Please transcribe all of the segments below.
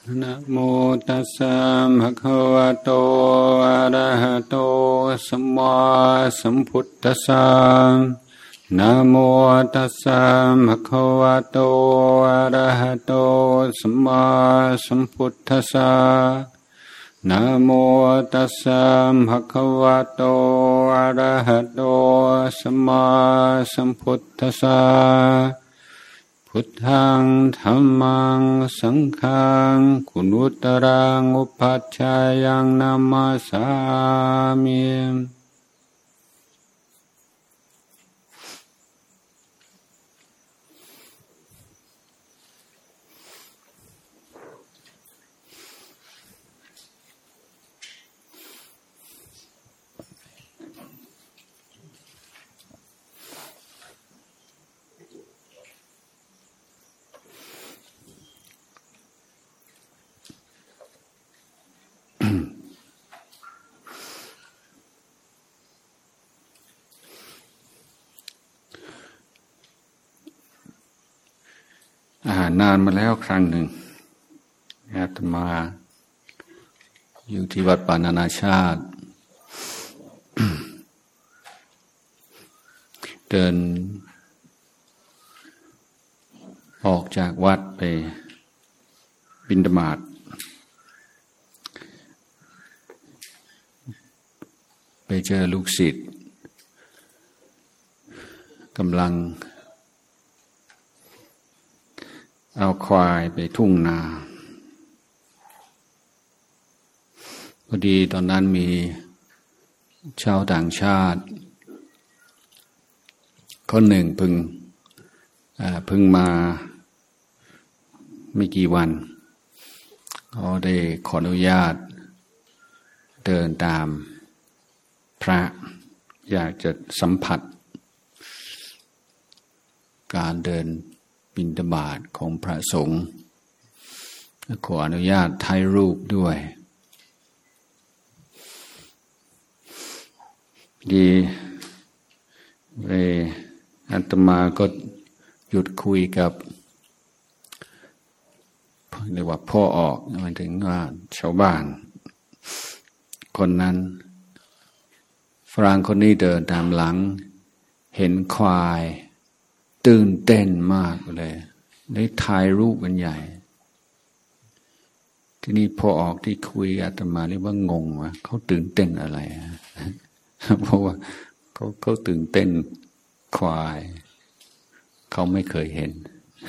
นะโมตัสสะภะคะวะโตอะระหะโตสัมมาสัมพุทธัสสะนะโมตัสสะภะคะวะโตอะระหะโตสัมมาสัมพุทธัสสะนะโมตัสสะภะคะวะโตอะระหะโตสัมมาสัมพุทธัสสะพุทธังธัมมังสังฆังคุณุตรังอุปัชฌายังนามาสามินานมาแล้วครั้งหนึ่งอาตมาอยู่ที่วัดป่านานาชาติ เดินออกจากวัดไปบิณฑบาตไปเจอลูกศิษย์กำลังเอาควายไปทุ่งนาพอดีตอนนั้นมีชาวต่างชาติคนหนึ่งเพิ่งมาไม่กี่วันเขาได้ขออนุญาตเดินตามพระอยากจะสัมผัสการเดินบิณฑบาตของพระสงฆ์ขออนุญาตถ่ายรูปด้วยดีอาตมาก็หยุดคุยกับเรียกว่าพ่อออกหมายถึงว่าชาวบ้านคนนั้นฝรั่งคนนี้เดินตามหลังเห็นควายตื่นเต้นมากเลยได้ถ่ายรูปกันใหญ่ที่นี่พอออกที่คุยอาตมาเรียกว่างงว่าเขาตื่นเต้นอะไร เพราะว่าเขาตื่นเต้นควายเขาไม่เคยเห็น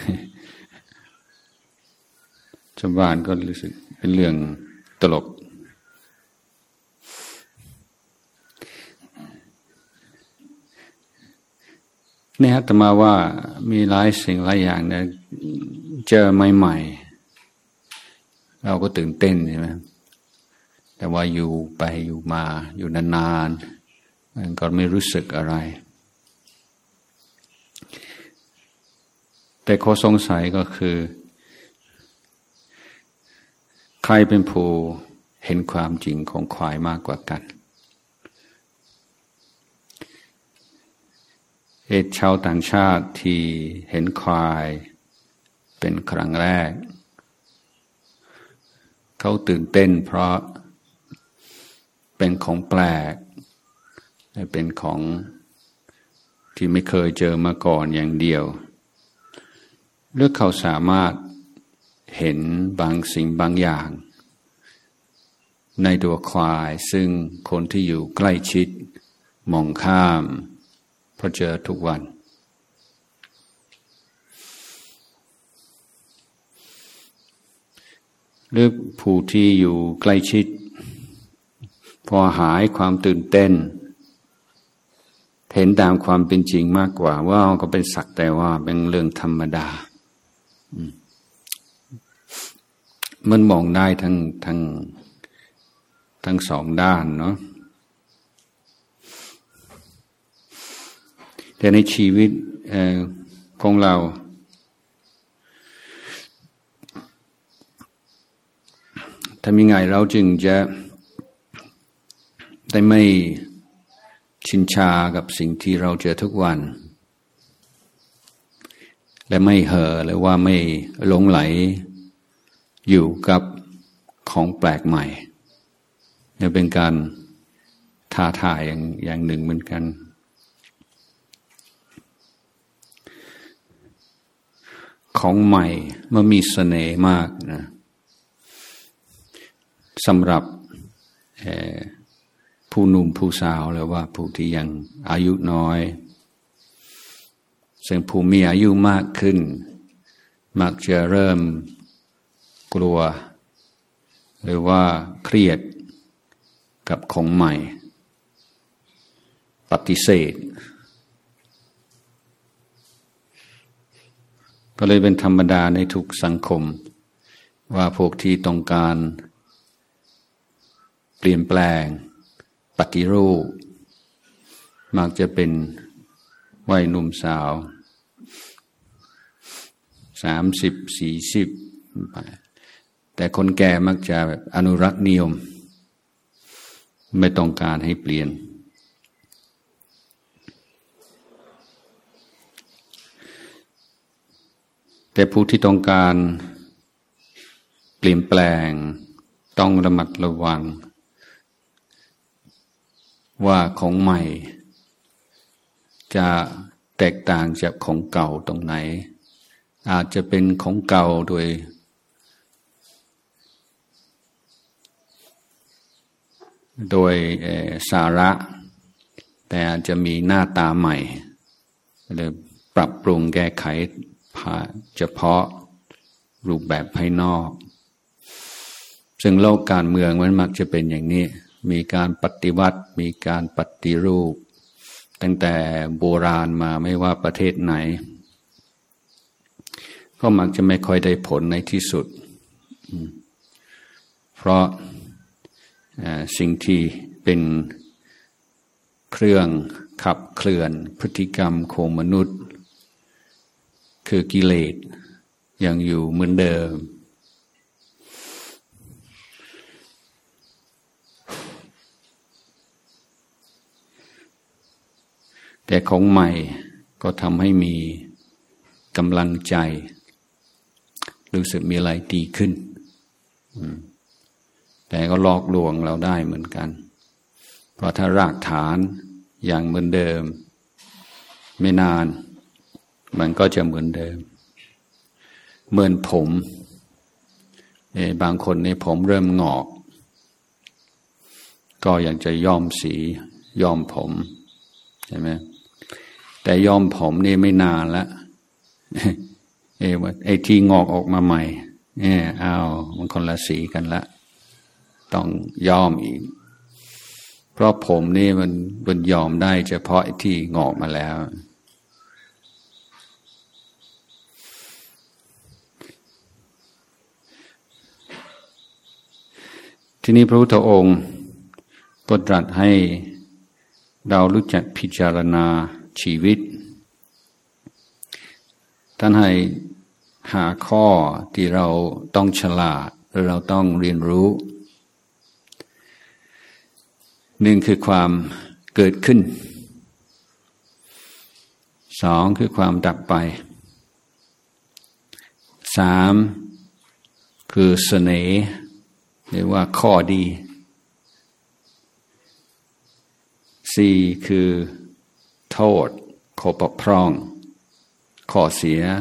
ชาวบ้านก็รู้สึกเป็นเรื่องตลกเนี่ยอาตมาว่ามีหลายสิ่งหลายอย่างเนี่ยเจอใหม่ๆเราก็ตื่นเต้นใช่ไหมแต่ว่าอยู่ไปอยู่มาอยู่นานๆมันก็ไม่รู้สึกอะไรแต่ข้อสงสัยก็คือใครเป็นผู้เห็นความจริงของควายมากกว่ากันชาวต่างชาติที่เห็นควายเป็นครั้งแรกเขาตื่นเต้นเพราะเป็นของแปลกเป็นของที่ไม่เคยเจอมาก่อนอย่างเดียวหรือเขาสามารถเห็นบางสิ่งบางอย่างในตัวควายซึ่งคนที่อยู่ใกล้ชิดมองข้ามเพราะเจอทุกวันหรือผู้ที่อยู่ใกล้ชิดพอหายความตื่นเต้นเห็นตามความเป็นจริงมากกว่าว่าก็เป็นสักแต่ว่าเป็นเรื่องธรรมดามันมองได้ทั้งสองด้านเนาะแต่ในชีวิตของเราทำยังไงเราจึงจะได้ไม่ชินชากับสิ่งที่เราเจอทุกวัน และไม่เห่อหรือว่าไม่หลงไหลอยู่กับของแปลกใหม่นี่เป็นการท้าทายอย่างหนึ่งเหมือนกันของใหม่มันมีเสน่ห์มากนะสำหรับผู้หนุ่มผู้สาวหรือว่าผู้ที่ยังอายุน้อยซึ่งผู้มีอายุมากขึ้นมักจะเริ่มกลัวหรือว่าเครียดกับของใหม่ปฏิเสธก็เลยเป็นธรรมดาในทุกสังคมว่าพวกที่ต้องการเปลี่ยนแปลงปฏิรูปมักจะเป็นวัยหนุ่มสาว30-40แต่คนแก่มักจะแบบอนุรักษ์นิยมไม่ต้องการให้เปลี่ยนแต่ผู้ที่ต้องการเปลี่ยนแปลงต้องระมัดระวังว่าของใหม่จะแตกต่างจากของเก่าตรงไหนอาจจะเป็นของเก่าโดยสาระแต่อาจจะมีหน้าตาใหม่เลยปรับปรุงแก้ไขเฉพาะรูปแบบภายนอกซึ่งโลกการเมืองมันมักจะเป็นอย่างนี้มีการปฏิวัติมีการปฏิรูปตั้งแต่โบราณมาไม่ว่าประเทศไหนก็มักจะไม่ค่อยได้ผลในที่สุดเพราะสิ่งที่เป็นเครื่องขับเคลื่อนพฤติกรรมของมนุษย์คือกิเลสยังอยู่เหมือนเดิมแต่ของใหม่ก็ทำให้มีกำลังใจรู้สึกมีอะไรดีขึ้นแต่ก็หลอกลวงเราได้เหมือนกันเพราะถ้ารากฐานอย่างเหมือนเดิมไม่นานมันก็จะเหมือนเดิมเหมือนผมบางคนในผมเริ่มงอกก็อยากจะย้อมสีย้อมผมใช่ไหมแต่ย้อมผมนี่ไม่นานแล้วไอ้ที่งอกออกมาใหม่มันคนละสีกันละต้องย้อมอีกเพราะผมนี่มันย้อมได้เฉพาะไอ้ที่งอกมาแล้วทีนี้พระพุทธองค์ก็ตรัสให้เรารู้จักพิจารณาชีวิตท่านให้หาข้อที่เราต้องฉลาดหรือเราต้องเรียนรู้หนึ่งคือความเกิดขึ้นสองคือความดับไปสามคือเสน่ห์หรือว่าข้อดีสี่คือโทษข้อบกพร่องข้อเสีย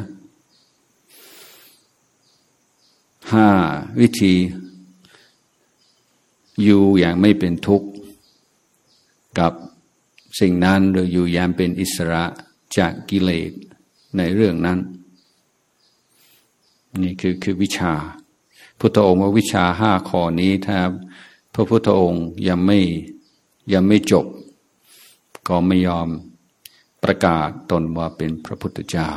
ห้าวิธีอยู่อย่างไม่เป็นทุกข์กับสิ่งนั้นหรืออยู่อย่างเป็นอิสระจากกิเลสในเรื่องนั้นนี่คือวิชาพุทธองค์ว่าวิชาห้าข้อนี้ถ้าพระพุทธองค์ยังไม่จบก็ไม่ยอมประกาศตนว่าเป็นพระพุทธเจ้า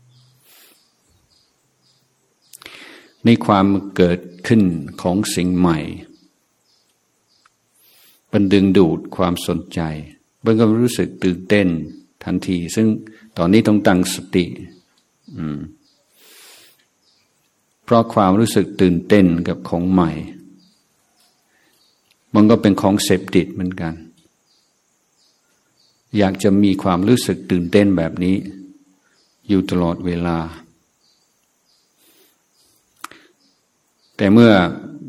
ในความเกิดขึ้นของสิ่งใหม่มันดึงดูดความสนใจมันก็รู้สึกตื่นเต้นทันทีซึ่งตอนนี้ต้องตั้งสติเพราะความรู้สึกตื่นเต้นกับของใหม่มันก็เป็นของเสพติดเหมือนกันอยากจะมีความรู้สึกตื่นเต้นแบบนี้อยู่ตลอดเวลาแต่เมื่อ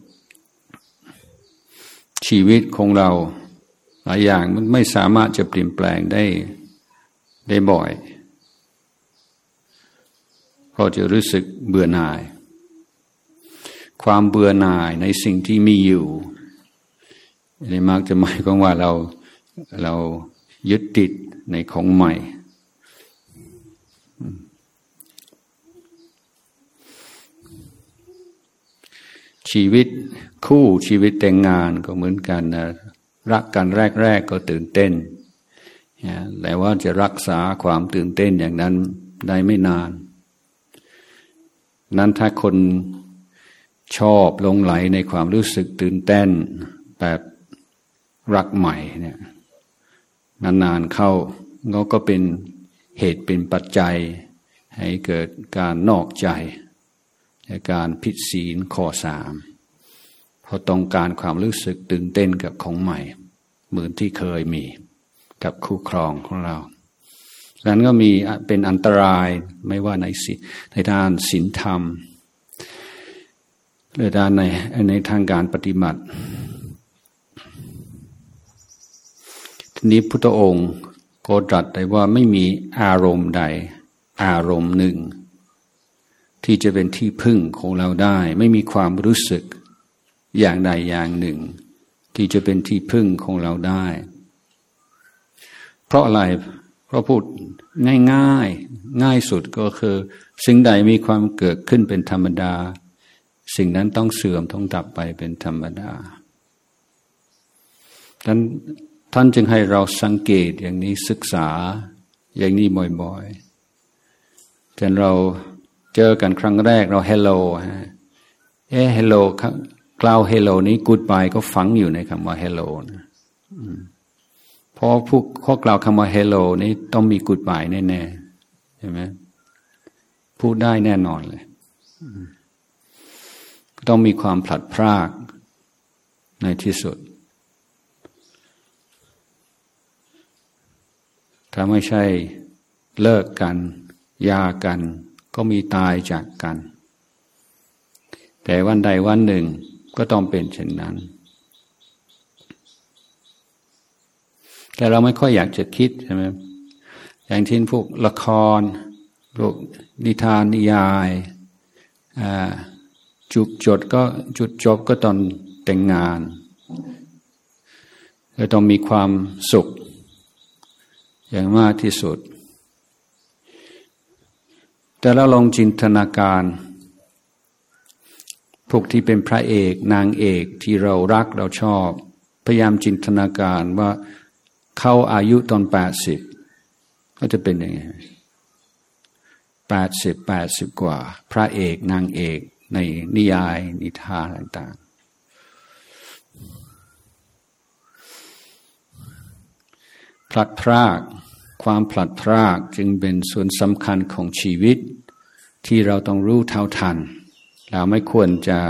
ชีวิตของเราหลายอย่างมันไม่สามารถจะเปลี่ยนแปลงได้บ่อยเราจะรู้สึกเบื่อหน่ายความเบื่อหน่ายในสิ่งที่มีอยู่นี่มักจะหมายความว่าเรายึดติดในของใหม่ชีวิตคู่ชีวิตแต่งงานก็เหมือนกันนะรักกันแรกก็ตื่นเต้นแต่ว่าจะรักษาความตื่นเต้นอย่างนั้นได้ไม่นานนั้นถ้าคนชอบหลงไหลในความรู้สึกตื่นเต้นแบบรักใหม่เนี่ยนานๆเข้าก็เป็นเหตุเป็นปัจจัยให้เกิดการนอกใจและการผิดศีลข้อ 3เพราะต้องการความรู้สึกตื่นเต้นกับของใหม่เหมือนที่เคยมีกับคู่ครองของเราดังนั้นก็มีเป็นอันตรายไม่ว่าในทางศีลธรรมหรือในทางการปฏิบัติทีนี้พุทธองค์ก็ตรัสได้ว่าไม่มีอารมณ์ใดอารมณ์หนึ่งที่จะเป็นที่พึ่งของเราได้ไม่มีความรู้สึกอย่างใดอย่างหนึ่งที่จะเป็นที่พึ่งของเราได้เพราะอะไรเพราะพูดง่ายสุดก็คือสิ่งใดมีความเกิดขึ้นเป็นธรรมดาสิ่งนั้นต้องเสื่อมต้องดับไปเป็นธรรมดาท่านจึงให้เราสังเกตอย่างนี้ศึกษาอย่างนี้บ่อยๆจนเราเจอกันครั้งแรกเราเฮลโลเฮลโลกล่าวเฮลโลนี้กูดบายก็ฝังอยู่ในคำว่าเฮลโลนะเพราะข้อกล่าวคำว่าเฮลโลนี้ต้องมีกูดบายแน่ๆใช่ไหมพูดได้แน่นอนเลยต้องมีความพลัดพรากในที่สุดถ้าไม่ใช่เลิกกันหย่ากันก็มีตายจากกันแต่วันใดวันหนึ่งก็ต้องเป็นเช่นนั้นแต่เราไม่ค่อยอยากจะคิดใช่ไหมอย่างเช่นพวกละครพวกนิทานนิยายจุดจบก็ตอนแต่งงานก็ต้องมีความสุขอย่างมากที่สุดแต่เราลองจินตนาการพวกที่เป็นพระเอกนางเอกที่เรารักเราชอบพยายามจินตนาการว่าเขาอายุตอน80ก็จะเป็นยังไง80กว่าพระเอกนางเอกในนิยายนิทานต่างๆพลัดพรากความพลัดพรากจึงเป็นส่วนสำคัญของชีวิตที่เราต้องรู้เท่าทันเราไม่ควรจะ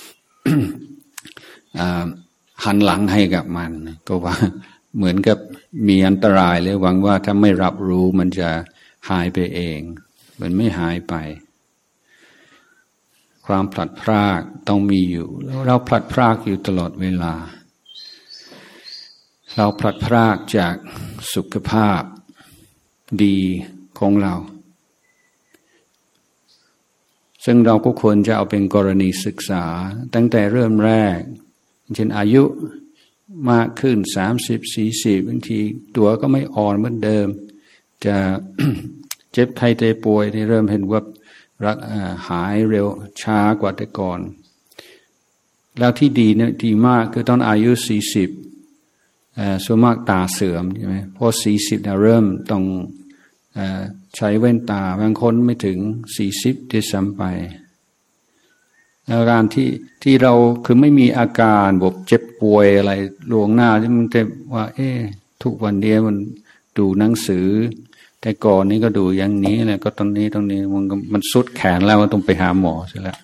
หันหลังให้กับมันก็ว่าเหมือนกับมีอันตรายเลยหวังว่าถ้าไม่รับรู้มันจะหายไปเองมันไม่หายไปความพลัดพรากต้องมีอยู่แล้วเราพลัดพรากอยู่ตลอดเวลาเราพลัดพรากจากสุขภาพดีของเราซึ่งเราก็ควรจะเอาเป็นกรณีศึกษาตั้งแต่เริ่มแรกเช่นอายุมากขึ้น30-40บางทีตัวก็ไม่อ่อนเหมือนเดิมจะ เจ็บไข้ได้ป่วยที่เริ่มเห็นว่าหายเร็วช้ากว่าแต่ก่อนแล้วที่ดีเนี่ยดีมากคือตอนอายุ40ส่วนมากตาเสื่อมใช่ไหมพอ40เนี่ยเริ่มต้องใช้แว่นตาบางคนไม่ถึง40ด้วยซ้ำไปอาการที่เราคือไม่มีอาการแบบเจ็บป่วยอะไรล่วงหน้าที่มันจะว่าทุกวันนี้มันดูหนังสือแต่ก่อนนี้ก็ดูอย่างนี้แหละก็ตอนนี้มันสุดแขนแล้วมันต้องไปหาหมอใช่แล้ว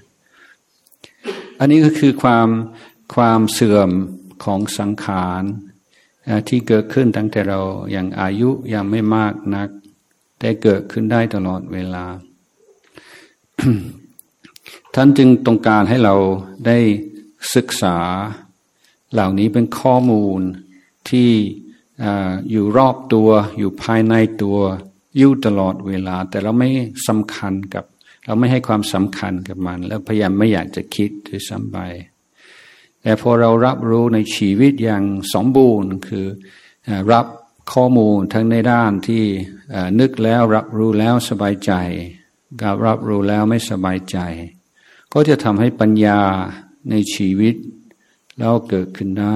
อันนี้ก็คือความเสื่อมของสังขารที่เกิดขึ้นตั้งแต่เรายังอายุยังไม่มากนักแต่เกิดขึ้นได้ตลอดเวลาท่านจึงต้องการให้เราได้ศึกษาเหล่านี้เป็นข้อมูลที่อยู่รอบตัวอยู่ภายในตัวอยู่ตลอดเวลาแต่เราไม่สำคัญกับเราไม่ให้ความสำคัญกับมันแล้วพยายามไม่อยากจะคิดด้วยซ้ำไปแต่พอเรารับรู้ในชีวิตอย่างสมบูรณ์คือรับข้อมูลทั้งในด้านที่นึกแล้วรับรู้แล้วสบายใจกับรับรู้แล้วไม่สบายใจก็จะทำให้ปัญญาในชีวิตแล้วเกิดขึ้นได้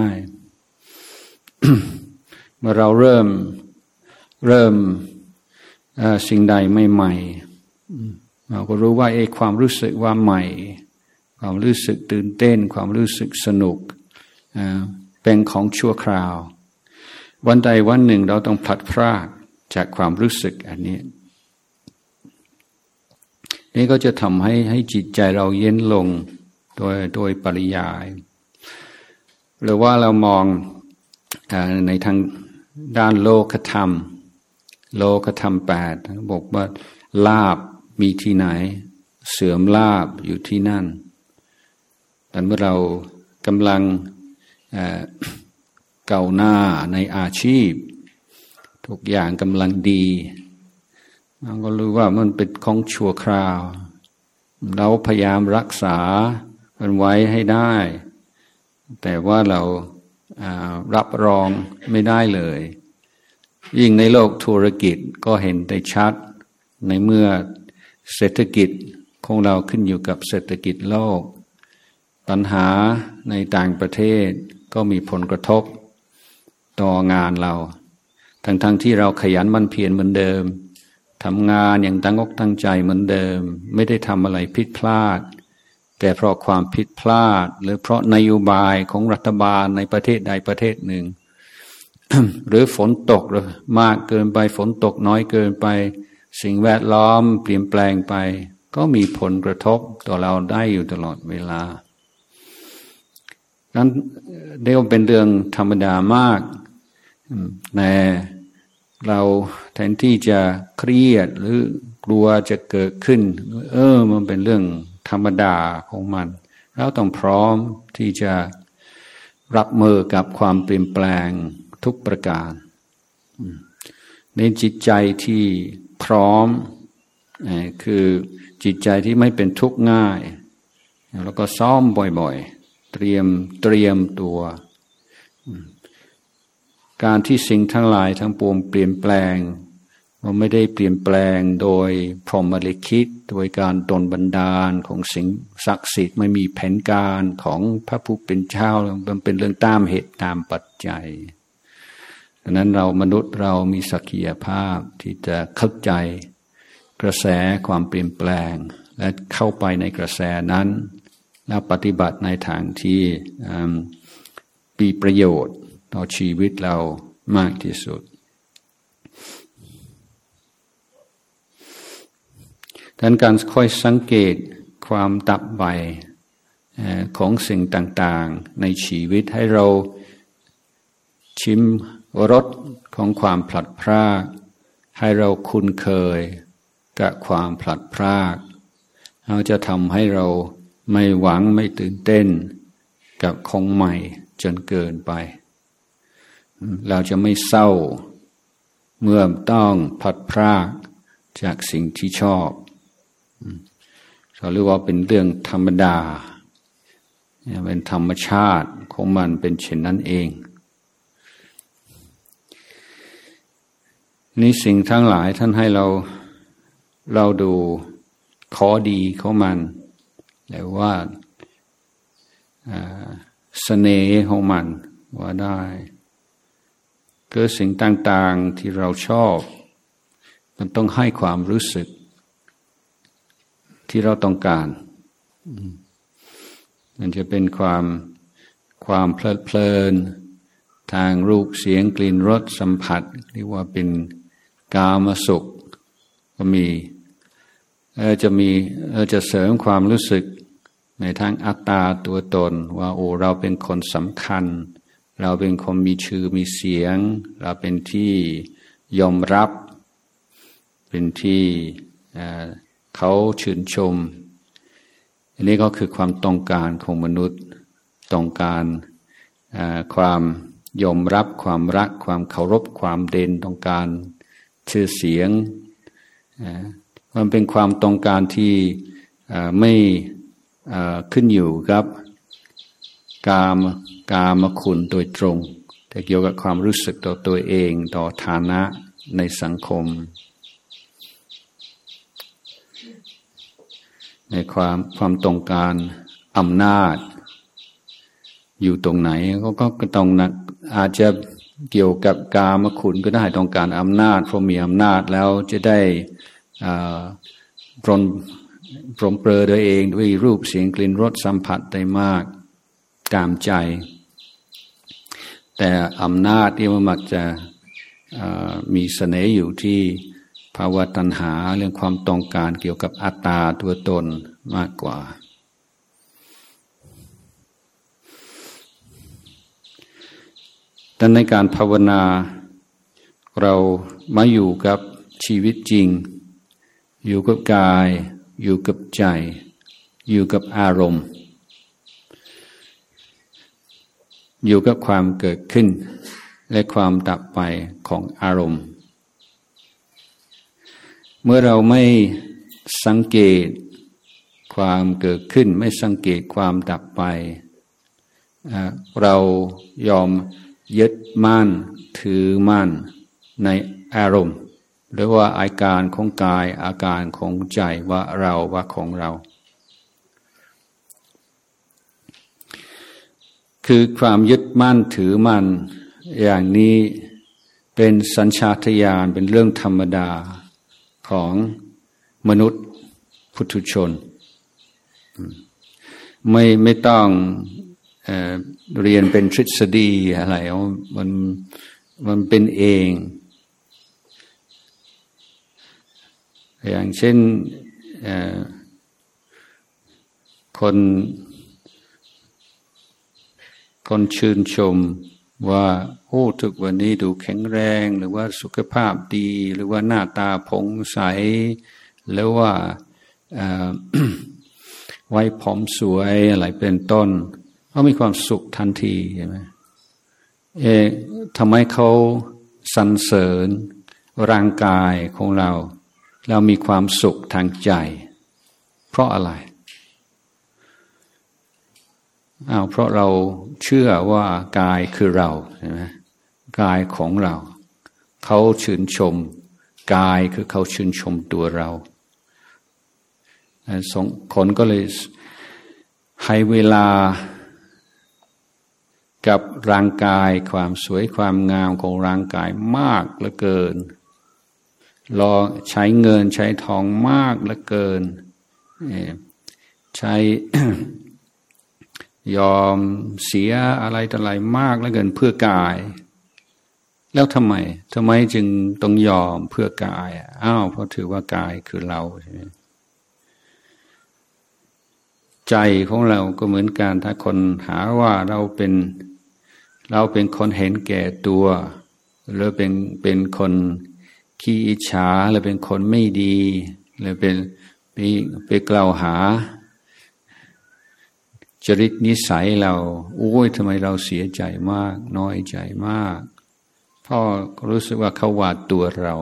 เมื่อเราเริ่มสิ่งใดใหม่ๆเราก็รู้ว่าความรู้สึกว่าใหม่ความรู้สึกตื่นเต้นความรู้สึกสนุกเป็นของชั่วคราววันใดวันหนึ่งเราต้องพลัดพรากจากความรู้สึกอันนี้นี่ก็จะทำให้จิตใจเราเย็นลงโดยปริยายหรือว่าเรามองในทางด้านโลกธรรม8บอกว่าลาภมีที่ไหนเสื่อมลาภอยู่ที่นั่นแต่เมื่อเรากำลังเก่าหน้าในอาชีพทุกอย่างกำลังดีเราก็รู้ว่ามันเป็นของชั่วคราวเราพยายามรักษามันไว้ให้ได้แต่ว่าเรารับรองไม่ได้เลยยิ่งในโลกธุรกิจก็เห็นได้ชัดในเมื่อเศรษฐกิจของเราขึ้นอยู่กับเศรษฐกิจโลกปัญหาในต่างประเทศก็มีผลกระทบต่องานเราทั้งที่เราขยันหมั่นเพียรเหมือนเดิมทำงานอย่างตั้งอกตั้งใจเหมือนเดิมไม่ได้ทำอะไรผิดพลาดแต่เพราะความผิดพลาดหรือเพราะนโยบายของรัฐบาลในประเทศใดประเทศหนึ่ง หรือฝนตกมากเกินไปฝนตกน้อยเกินไปสิ่งแวดล้อมเปลี่ยนแปลงไปก็มีผลกระทบต่อเราได้อยู่ตลอดเวลานั้นเรียกว่าเป็นเรื่องธรรมดามากแต่เราแทนที่จะเครียดหรือกลัวจะเกิดขึ้นมันเป็นเรื่องธรรมดาของมันเราต้องพร้อมที่จะรับมือกับความเปลี่ยนแปลงทุกประการในจิตใจที่พร้อมคือจิตใจที่ไม่เป็นทุกข์ง่ายแล้วก็ซ้อมบ่อยๆเตรียมตัวการที่สิ่งทั้งหลายทั้งปวงเปลี่ยนแปลงมันไม่ได้เปลี่ยนแปลงโดยพรหมลิขิตโดยการดลบันดาลของสิ่งศักดิ์สิทธิ์ไม่มีแผนการของพระผู้เป็นเจ้ามันเป็นเรื่องตามเหตุตามปัจจัยดังนั้นเรามนุษย์เรามีศักยภาพที่จะเข้าใจกระแสความเปลี่ยนแปลงและเข้าไปในกระแสนั้นแล้วปฏิบัติในทางที่มีประโยชน์ต่อชีวิตเรามากที่สุดดังนั้นการค่อยสังเกตความดับไปของสิ่งต่างๆในชีวิตให้เราชิมรสของความพลัดพรากให้เราคุ้นเคยกับความพลัดพรากเราจะทำให้เราไม่หวังไม่ตื่นเต้นกับของใหม่จนเกินไปเราจะไม่เศร้าเมื่อต้องพลัดพรากจากสิ่งที่ชอบเราเรียกว่าเป็นเรื่องธรรมดาเป็นธรรมชาติของมันเป็นเช่นนั้นเองนี่สิ่งทั้งหลายท่านให้เราดูข้อดีของมันแล้วว่าเสน่ห์ของมันว่าได้เกิดสิ่งต่างๆที่เราชอบมันต้องให้ความรู้สึกที่เราต้องการมันจะเป็นความเพลิดเพลินทางรูปเสียงกลิ่นรสสัมผัสเรียกว่าเป็นกามสุขก็มีจะเสริมความรู้สึกในทางอัตตาตัวตนว่าเราเป็นคนสำคัญเราเป็นคนมีชื่อมีเสียงเราเป็นที่ยอมรับเป็นที่เขาชื่นชมอันนี้ก็คือความต้องการของมนุษย์ต้องการความยอมรับความรักความเคารพความเด่นต้องการชื่อเสียงมันเป็นความต้องการที่ไม่ขึ้นอยู่กับกามคุณโดยตรงแต่เกี่ยวกับความรู้สึกต่อตัวเองต่อฐานะในสังคมในความต้องการอำนาจอยู่ตรงไหนก็ต้องอาจจะเกี่ยวกับกามคุณก็ได้ต้องการอำนาจเพราะมีอำนาจแล้วจะได้ปรนเปรอตัวเองด้วยรูปเสียงกลิ่นรสสัมผัสได้มากตามใจแต่อำนาจที่มันมักจะมีเสน่ห์อยู่ที่ภาวะตัณหาเรื่องความต้องการเกี่ยวกับอัตตาตัวตนมากกว่าแต่ในการภาวนาเรามาอยู่กับชีวิตจริงอยู่กับกายอยู่กับใจอยู่กับอารมณ์อยู่กับความเกิดขึ้นและความดับไปของอารมณ์เมื่อเราไม่สังเกตความเกิดขึ้นไม่สังเกตความดับไปเรายอมยึดมั่นถือมั่นในอารมณ์หรือว่าอาการของกายอาการของใจว่าเราว่าของเราคือความยึดมั่นถือมั่นอย่างนี้เป็นสัญชาตญาณเป็นเรื่องธรรมดาของมนุษย์ปุถุชนไม่ต้องเรียนเป็นทฤษฎีอะไรมันเป็นเองอย่างเช่นคนชื่นชมว่าโอ้ทุกวันนี้ดูแข็งแรงหรือว่าสุขภาพดีหรือว่าหน้าตาผ่องใสหรือว่าไว้ผมสวยอะไรเป็นต้นเขามีความสุขทันทีใช่ไหมทำไมเขาสรรเสริญร่างกายของเรามีความสุขทางใจเพราะอะไรเพราะเราเชื่อว่ากายคือเราใช่ไหมกายของเราเขาชื่นชมกายคือเขาชื่นชมตัวเราสองคนก็เลยให้เวลากับร่างกายความสวยความงามของร่างกายมากเหลือเกินรอใช้เงินใช้ทองมากเหลือเกินใช้ ยอมเสียอะไรต่ออะไรมากเหลือเกินเพื่อกายแล้วทำไมจึงต้องยอมเพื่อกายเพราะถือว่ากายคือเราใช่ไหมใจของเราก็เหมือนกันถ้าคนหาว่าเราเป็นคนเห็นแก่ตัวหรือเป็นคนขี้อิจฉาหรือเป็นคนไม่ดีหรือไปกล่าวหาจริตนิสัยเราโอ้ยทำไมเราเสียใจมากน้อยใจมากพ่อรู้สึกว่าเขาว่าตัวเรา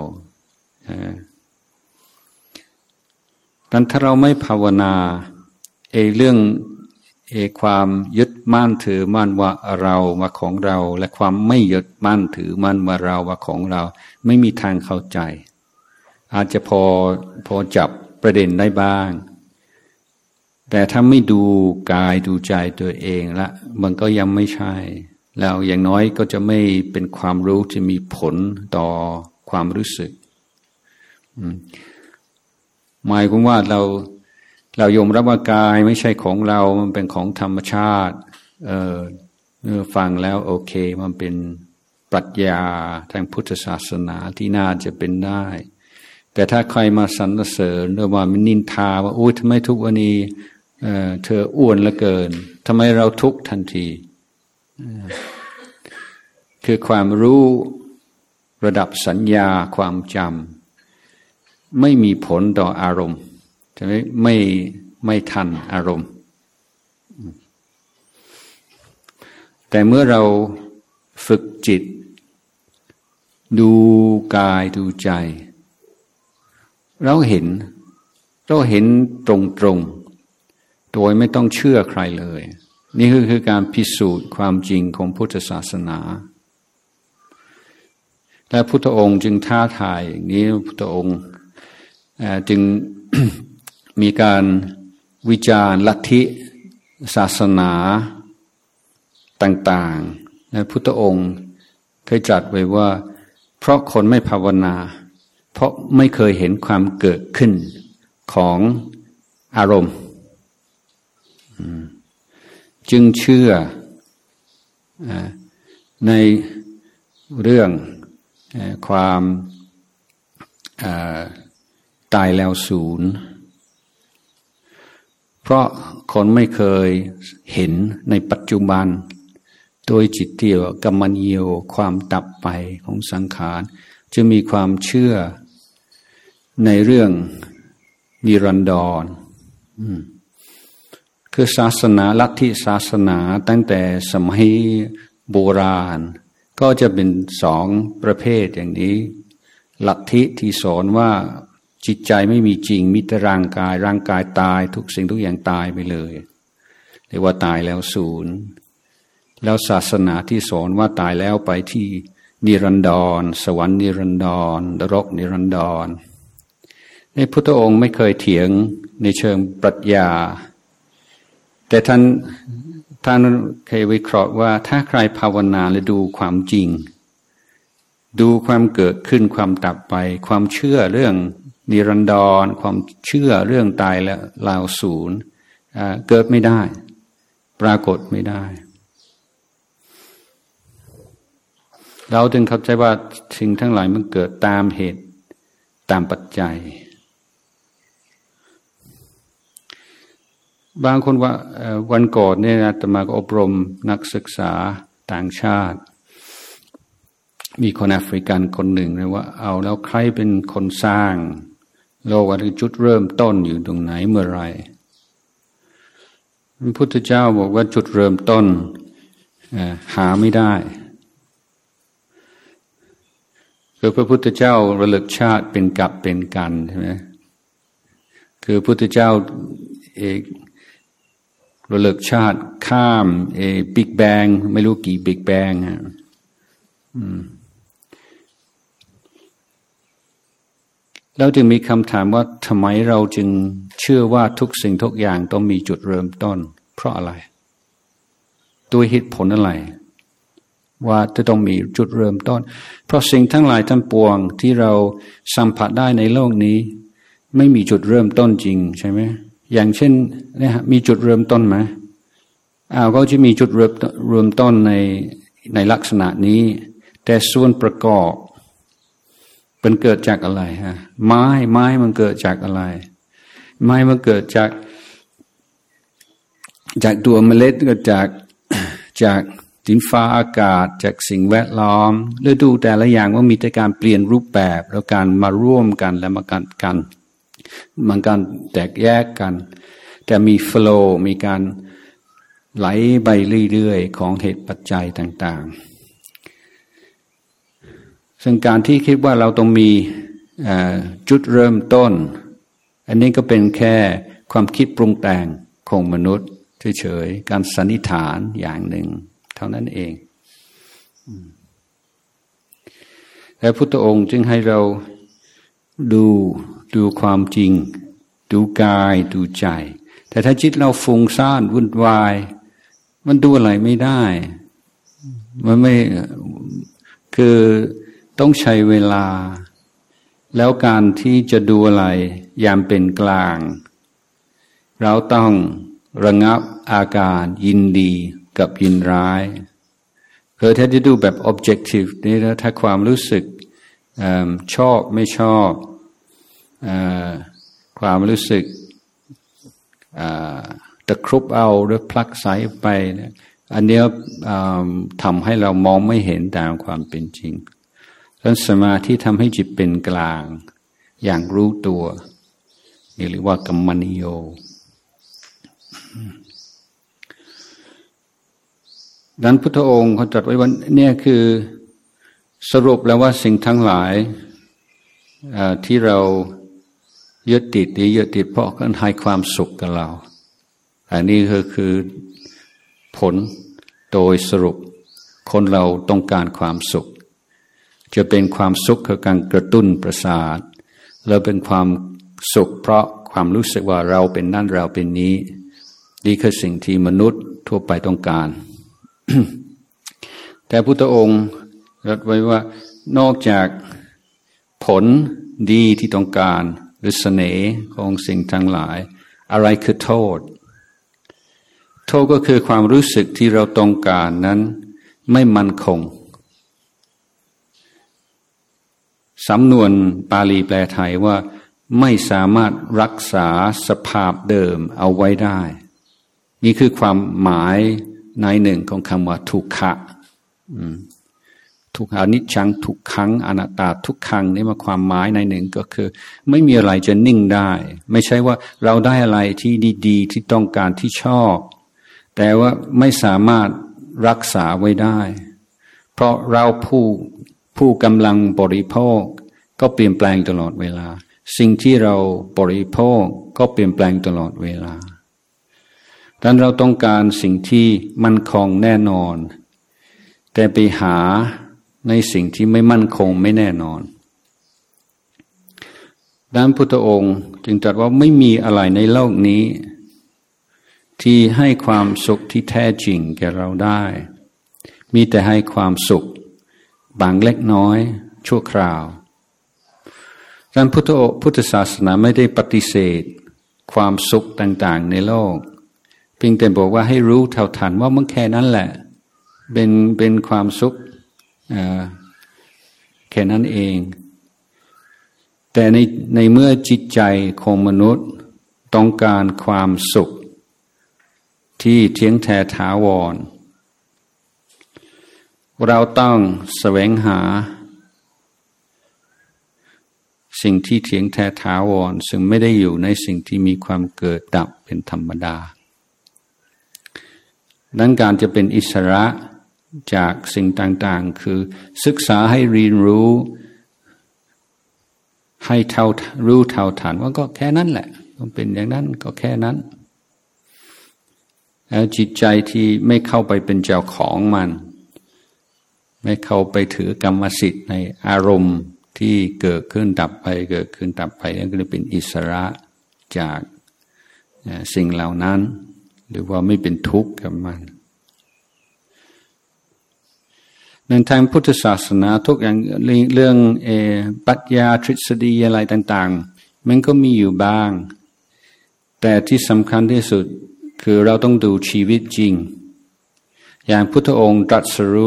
但ถ้าเราไม่ภาวนาเรื่องความยึดมั่นถือมั่นว่าเราว่าของเราและความไม่ยึดมั่นถือมั่นว่าเราว่าของเราไม่มีทางเข้าใจอาจจะพอจับประเด็นได้บ้างแต่ถ้าไม่ดูกายดูใจตัวเองละมันก็ยังไม่ใช่แล้วอย่างน้อยก็จะไม่เป็นความรู้ที่มีผลต่อความรู้สึกหมายความว่าเรายอมรับว่ากายไม่ใช่ของเรามันเป็นของธรรมชาติฟังแล้วโอเคมันเป็นปรัชญาทางพุทธศาสนาที่น่าจะเป็นได้แต่ถ้าใครมาสรรเสริญหรือว่ามันนินทาว่าทำไมทุกวันนี้เธออ้วนเหลือเกินทำไมเราทุกข์ทันทีคือความรู้ระดับสัญญาความจำไม่มีผลต่ออารมณ์ใช่ไหมไม่ทันอารมณ์แต่เมื่อเราฝึกจิตดูกายดูใจเราเห็นตรงๆโดยไม่ต้องเชื่อใครเลยนี่คือการพิสูจน์ความจริงของพุทธศาสนาและพุทธองค์จึงท้าทายอย่างนี้พุทธองค์จึง มีการวิจารณ์ลัทธิศาสนาต่างๆและพุทธองค์เคยตรัสไว้ว่าเพราะคนไม่ภาวนาเพราะไม่เคยเห็นความเกิดขึ้นของอารมณ์จึงเชื่อในเรื่องความตายแล้วศูนย์เพราะคนไม่เคยเห็นในปัจจุบันโดยจิตเดียวกัมมันโยความดับไปของสังขารจะมีความเชื่อในเรื่องนิรันดรคือศาสนาลัทธิศาสนาตั้งแต่สมัยโบราณก็จะเป็นสองประเภทอย่างนี้ลัทธิที่สอนว่าจิตใจไม่มีจริงมีแต่ร่างกายตายทุกสิ่งทุกอย่างตายไปเลยเรียกว่าตายแล้วศูนย์แล้วศาสนาที่สอนว่าตายแล้วไปที่นิรันดรสวรรค์นิรันดรนรกนิรันดรในพุทธองค์ไม่เคยเถียงในเชิงปรัชญาแต่ท่านเคยวิเคราะห์ว่าถ้าใครภาวนาและดูความจริงดูความเกิดขึ้นความดับไปความเชื่อเรื่องนิรันดรความเชื่อเรื่องตายแล้วลาวศูนย์เกิดไม่ได้ปรากฏไม่ได้เราจึงเข้าใจว่าสิ่งทั้งหลายมันเกิดตามเหตุตามปัจจัยบางคนว่าวันก่อนเนี่ยอาตมาก็อบรมนักศึกษาต่างชาติมีคนแอฟริกันคนหนึ่งนะว่าเอาแล้วใครเป็นคนสร้างโลกว่าจุดเริ่มต้นอยู่ตรงไหนเมื่อไรพระพุทธเจ้าบอกว่าจุดเริ่มต้นหาไม่ได้คือพระพุทธเจ้าระลึกชาติเป็นกับเป็นกันใช่ไหมคือพระพุทธเจ้าระลึกชาติข้ามบิ๊กแบงไม่รู้กี่บิ๊กแบงแล้วจึงมีคำถามว่าทำไมเราจึงเชื่อว่าทุกสิ่งทุกอย่างต้องมีจุดเริ่มต้นเพราะอะไรด้วยเหตุผลอะไรว่าจะต้องมีจุดเริ่มต้นเพราะสิ่งทั้งหลายทั้งปวงที่เราสัมผัสได้ในโลกนี้ไม่มีจุดเริ่มต้นจริงใช่ไหมอย่างเช่นเนี่ยมีจุดเริ่มต้นไหมก็จะมีจุดเริ่มต้นในลักษณะนี้แต่ส่วนประกอบมันเกิดจากอะไรฮะไม้มันเกิดจากอะไรไม้มันเกิดจากตัวเมล็ดก็จากดินฟ้าอากาศจากสิ่งแวดล้อมฤดูแต่ละอย่างว่ามีแต่การเปลี่ยนรูปแบบแล้วการมาร่วมกันและมากันมันการแตกแยกกันแต่มีโฟลว์มีการไหลไปเรื่อยๆของเหตุปัจจัยต่างๆซึ่งการที่คิดว่าเราต้องมีจุดเริ่มต้นอันนี้ก็เป็นแค่ความคิดปรุงแต่งของมนุษย์เฉยๆการสันนิษฐานอย่างหนึ่งเท่านั้นเองและพุทธองค์จึงให้เราดูความจริงดูกายดูใจแต่ถ้าจิตเราฟุ้งซ่านวุ่นวายมันดูอะไรไม่ได้มันไม่คือต้องใช้เวลาแล้วการที่จะดูอะไรอย่างเป็นกลางเราต้องระงับอาการยินดีกับยินร้ายคือถ้าจะดูแบบ objective นี่นะถ้าความรู้สึกชอบไม่ชอบความรู้สึกตะครุบเอาหรือพลักไสไปเนี่ยอันนี้ทำให้เรามองไม่เห็นตามความเป็นจริงดังนั้นสมาธิทำให้จิตเป็นกลางอย่างรู้ตัวนี่เรียกว่ากัมมันโยดังนั้นพุทธองค์เขาตรัสไว้ว่าเนี่ยคือสรุปแล้วว่าสิ่งทั้งหลายที่เรายึดติดเพราะกันให้ความสุขกับเราอันนี้คือผลโดยสรุปคนเราต้องการความสุขจะเป็นความสุขคือการกระตุ้นประสาทแล้วเป็นความสุขเพราะความรู้สึกว่าเราเป็นนั่นเราเป็นนี้นี่คือสิ่งที่มนุษย์ทั่วไปต้องการ แต่พุทธองค์ตรัสไว้ว่านอกจากผลดีที่ต้องการหรือเสน่ห์ของสิ่งทั้งหลายอะไรคือโทษก็คือความรู้สึกที่เราต้องการนั้นไม่มั่นคงสำนวนปาลีแปลไทยว่าไม่สามารถรักษาสภาพเดิมเอาไว้ได้นี่คือความหมายในหนึ่งของคำว่าทุกขะทุกขานิจจังทุกขังอนัตตาทุกขังนี่มาความหมายในหนึ่งก็คือไม่มีอะไรจะนิ่งได้ไม่ใช่ว่าเราได้อะไรที่ดีๆที่ต้องการที่ชอบแต่ว่าไม่สามารถรักษาไว้ได้เพราะเราผู้กำลังบริโภคก็เปลี่ยนแปลงตลอดเวลาสิ่งที่เราบริโภคก็เปลี่ยนแปลงตลอดเวลาดังนั้นเราต้องการสิ่งที่มั่นคงแน่นอนแต่ไปหาในสิ่งที่ไม่มั่นคงไม่แน่นอนดังนั้นพุทธองค์จึงตรัสว่าไม่มีอะไรในโลกนี้ที่ให้ความสุขที่แท้จริงแก่เราได้มีแต่ให้ความสุขบางเล็กน้อยชั่วคราวดังนั้นพุทธศาสนาไม่ได้ปฏิเสธความสุขต่างๆในโลกเพียงแต่บอกว่าให้รู้เท่าทันว่ามันแค่นั้นแหละเป็นความสุขแค่นั้นเองแต่ในเมื่อจิตใจของมนุษย์ต้องการความสุขที่เที่ยงแท้ถาวรเราต้องแสวงหาสิ่งที่เที่ยงแท้ถาวรซึ่งไม่ได้อยู่ในสิ่งที่มีความเกิดดับเป็นธรรมดาดังการจะเป็นอิสระจากสิ่งต่างๆคือศึกษาให้เรียนรู้ให้รู้เท่าทันว่าก็แค่นั้นแหละมันเป็นอย่างนั้นก็แค่นั้นแล้วจิตใจที่ไม่เข้าไปเป็นเจ้าของมันไม่เข้าไปถือกรรมสิทธิ์ในอารมณ์ที่เกิดขึ้นดับไปเกิดขึ้นดับไปนั่นก็เลยเป็นอิสระจากสิ่งเหล่านั้นหรือว่าไม่เป็นทุกข์กับมันในทางพุทธศาสนาทุกอย่างเรื่องปรัชญาทฤษฎีอะไรต่างๆมันก็มีอยู่บ้างแต่ที่สำคัญที่สุดคือเราต้องดูชีวิตจริงอย่างพุทธองค์ตรัสรู้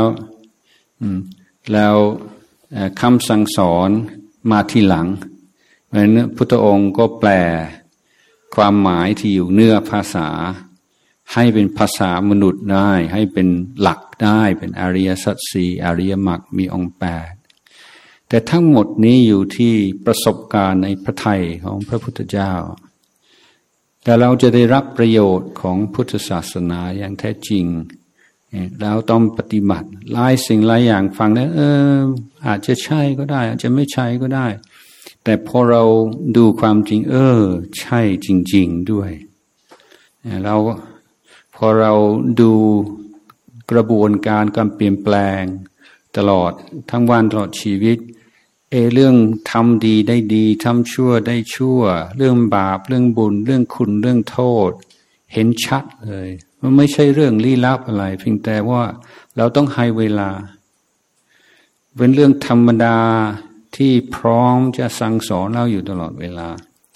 แล้วคำสั่งสอนมาทีหลังเพราะฉะนั้นพุทธองค์ก็แปลความหมายที่อยู่เนื้อภาษาให้เป็นภาษามนุษย์ได้ให้เป็นหลักได้เป็นอริยสัจสี่อริยมรรคมีองค์8แต่ทั้งหมดนี้อยู่ที่ประสบการณ์ในพระทัยของพระพุทธเจ้าแต่เราจะได้รับประโยชน์ของพุทธศาสนาอย่างแท้จริงเราต้องปฏิบัติหลายสิ่งหลายอย่างฟังแล้วอาจจะใช่ก็ได้อาจจะไม่ใช่ก็ได้แต่พอเราดูความจริงใช่จริงๆด้วยเราพอเราดูกระบวนการการเปลี่ยนแปลงตลอดทั้งวันตลอดชีวิตเรื่องทำดีได้ดีทำชั่วได้ชั่วเรื่องบาปเรื่องบุญเรื่องคุณเรื่องโทษเห็นชัดเลยมันไม่ใช่เรื่องลี้ลับอะไรเพียงแต่ว่าเราต้องให้เวลาเป็นเรื่องธรรมดาที่พร้อมจะสั่งสอนเราอยู่ตลอดเวลา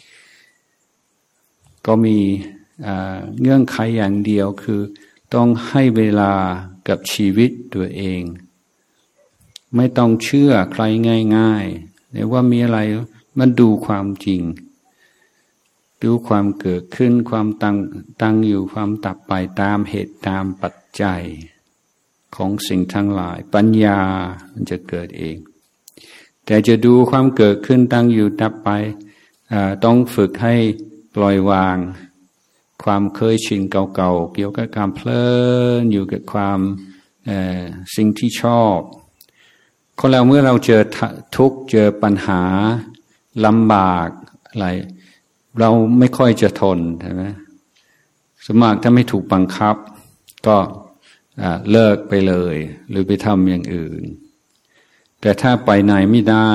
ก็มีเงื่อนไขอย่างเดียวคือต้องให้เวลากับชีวิตตัวเองไม่ต้องเชื่อใครง่ายๆหรือว่ามีอะไรมันดูความจริงดูความเกิดขึ้นความตั้งอยู่ความดับไปตามเหตุตามปัจจัยของสิ่งทั้งหลายปัญญามันจะเกิดเองแต่จะดูความเกิดขึ้นตั้งอยู่ดับไปต้องฝึกให้ปล่อยวางความเคยชินเก่าๆเกี่ยวกับการเพลินอยู่กับความสิ่งที่ชอบคนเราเมื่อเราเจอทุกข์เจอปัญหาลำบากอะไรเราไม่ค่อยจะทนใช่ไหมสมมติถ้าไม่ถูกบังคับก็เลิกไปเลยหรือไปทำอย่างอื่นแต่ถ้าไปไหนไม่ได้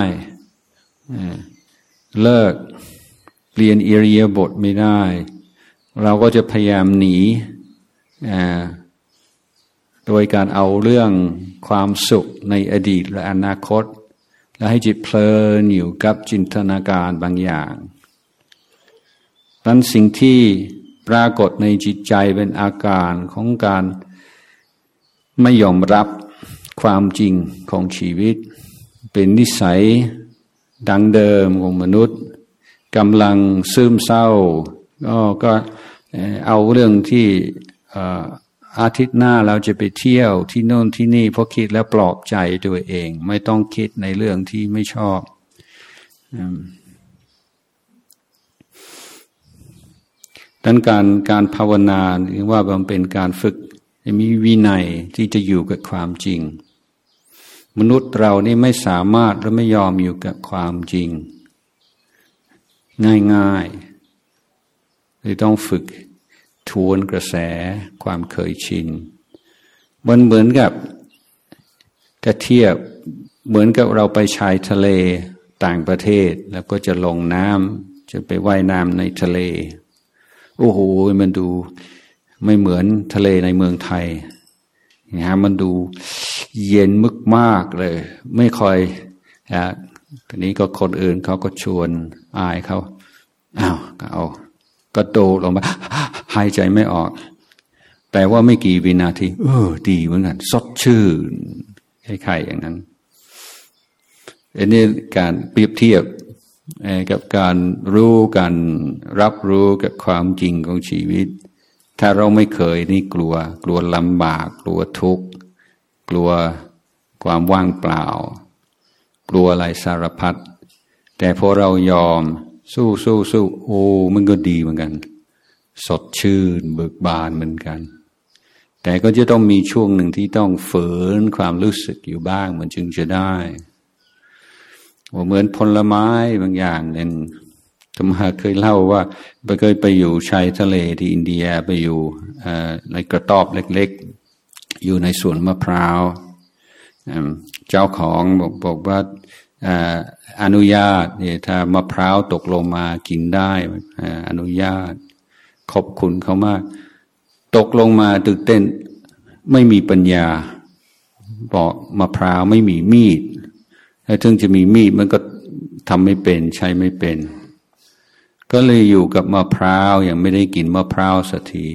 เลิกเปลี่ยนอิริยาบถไม่ได้เราก็จะพยายามหนีโดยการเอาเรื่องความสุขในอดีตและอนาคตและให้จิตเพลินอยู่กับจินตนาการบางอย่างนั้นสิ่งที่ปรากฏในจิตใจเป็นอาการของการไม่ยอมรับความจริงของชีวิตเป็นนิสัยดังเดิมของมนุษย์กำลังซึมเศร้าก็เอาเรื่องที่อาทิตย์หน้าเราจะไปเที่ยวที่โน่นที่นี่เพราะคิดแล้วปลอบใจตัวเองไม่ต้องคิดในเรื่องที่ไม่ชอบดังการภาวนาเรียกว่ามันเป็นการฝึกมีวินัยที่จะอยู่กับความจริงมนุษย์เรานี่ไม่สามารถและไม่ยอมอยู่กับความจริงง่ายๆเลยต้องฝึกทวนกระแสความเคยชินมันเหมือนกับถ้าเทียบเหมือนกับเราไปชายทะเลต่างประเทศแล้วก็จะลงน้ำจะไปว่ายน้ำในทะเลโอ้โหมันดูไม่เหมือนทะเลในเมืองไทยนะมันดูเย็นมากๆเลยไม่ค่อยทีนี้ก็คนอื่นเขาก็ชวนอายเขาก็โดดลงมาหายใจไม่ออกแต่ว่าไม่กี่วินาทีดีเหมือนกันสดชื่นคล้ายๆอย่างนั้นอันนี้การเปรียบเทียบกับการรู้การรับรู้กับความจริงของชีวิตถ้าเราไม่เคยนี่กลัวลำบากกลัวทุกข์กลัวความว่างเปล่ากลัวอะไรสารพัดแต่พอเรายอมสู้โอ้มันก็ดีเหมือนกันสดชื่นเบิกบานเหมือนกันแต่ก็จะต้องมีช่วงหนึ่งที่ต้องฝืนความรู้สึกอยู่บ้างมันจึงจะได้เหมือนผลไม้บางอย่างเนี่ยธรรมะเคยเล่าว่าเคยไปอยู่ชายทะเลที่อินเดียไปอยู่ในกระต๊อบเล็กๆอยู่ในสวนมะพร้าวเจ้าของบอกว่าอนุญาตเนี่ยถ้ามะพร้าวตกลงมากินได้อนุญาตขอบคุณเขามากตกลงมาตื่นเต้นไม่มีปัญญาบอกมะพร้าวไม่มีมีดแล้วถึงจะมีมีดมันก็ทำไม่เป็นใช้ไม่เป็นก็เลยอยู่กับมะพร้าวยังไม่ได้กินมะพร้าวสักที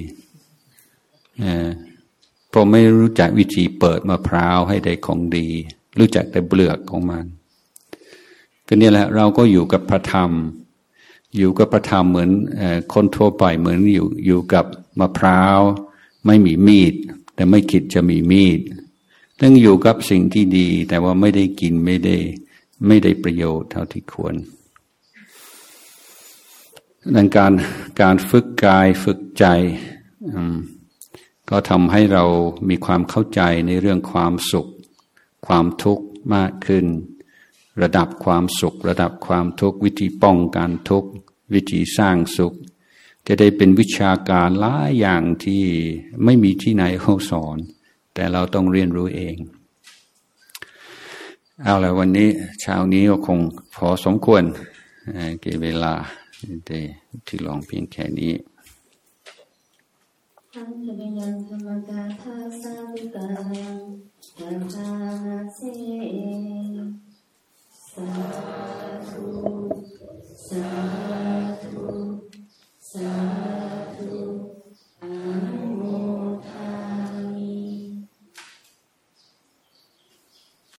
เพราะไม่รู้จักวิธีเปิดมะพร้าวให้ได้ของดีรู้จักแต่เปลือกของมันก็นี่แหละเราก็อยู่กับพระธรรมเหมือนคนทั่วไปเหมือนอยู่กับมะพร้าวไม่มีมีดแต่ไม่คิดจะมีมีดต้องอยู่กับสิ่งที่ดีแต่ว่าไม่ได้กินไม่ได้ประโยชน์เท่าที่ควรดังการฝึกกายฝึกใจก็ทำให้เรามีความเข้าใจในเรื่องความสุขความทุกข์มากขึ้นระดับความสุขระดับความทุกข์วิธีป้องกันทุกข์วิธีสร้างสุขจะได้เป็นวิชาการหลายอย่างที่ไม่มีที่ไหนเขาสอนแต่เราต้องเรียนรู้เองเอาละวันนี้เช้านี้ก็คงพอสมควรเก็บเวลาที่ลองเพียงแค่นี้ทั้งจักรยานธรรมกาย